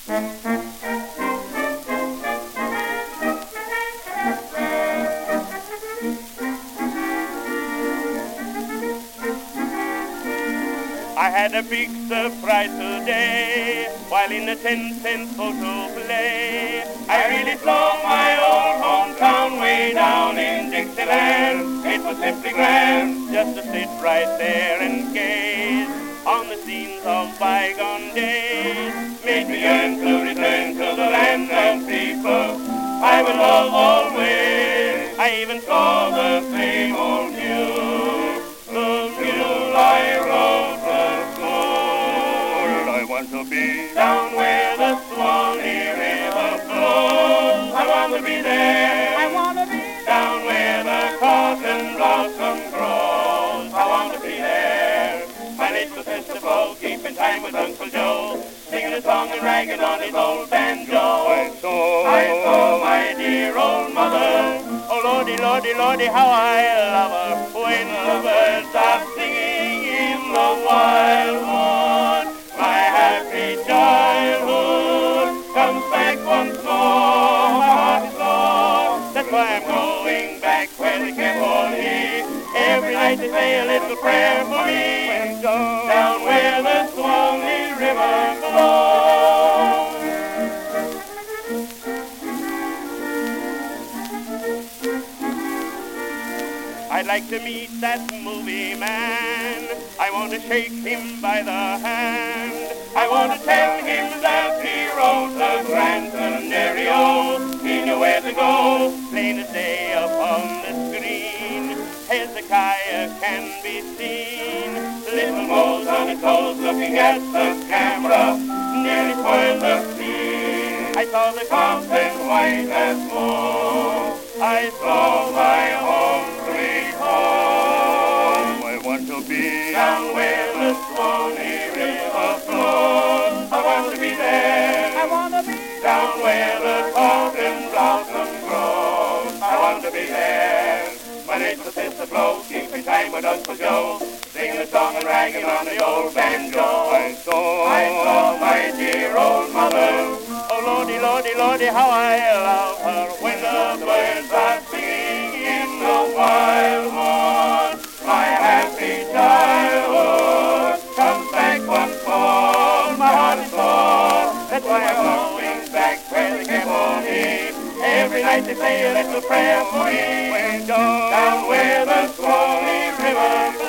I had a big surprise today while in a 10-cent photo play. I really saw my old hometown way down in Dixieland. It was simply grand just to sit right there and gaze on the scenes of bygone days. Made me yearn to return to the land of people I will love always. I even saw the same old mule, the mule I rode to school. I want to be down where the Swanee River flows. I want to be there. I want to be down where the cotton blossom grows. I want to be there. My little sister Flo, keeping time with Uncle Joe, singing a song and ragging on his old banjo. I saw my dear old mother. Oh Lordy, Lordy, Lordy, how I love her. When the birds are singing in the wildwood, my happy childhood comes back once more. My heart is sore. That's why I'm going back where they kept on me. Every night they say a little prayer for me. Down where the Swanee River flows. I'd like to meet that movie man. I want to shake him by the hand. I want to tell him that he wrote the Grand Scenario. He knew where to go, plain as day upon the screen. Hezekiah can be seen. Little Mose on his toes looking at the camera, nearly spoiled the scene. I saw the coffin white as snow. I saw my home sweet home. I want to be down where the Swanee River flows. I want to be there. I want to be down where the cotton blossom grows. I want to be there. My little sister Flo, keeping time with Uncle Joe, singing a song and ragging on the old banjo. I saw my dear old mother. Oh Lordy, Lordy, Lordy, how I love her. When the birds are singing in the wildwood, my happy childhood comes back once more. My heart is sore. That's why I'm going back where they kept on me. Every night they say a little prayer for me. Down where the Swanee River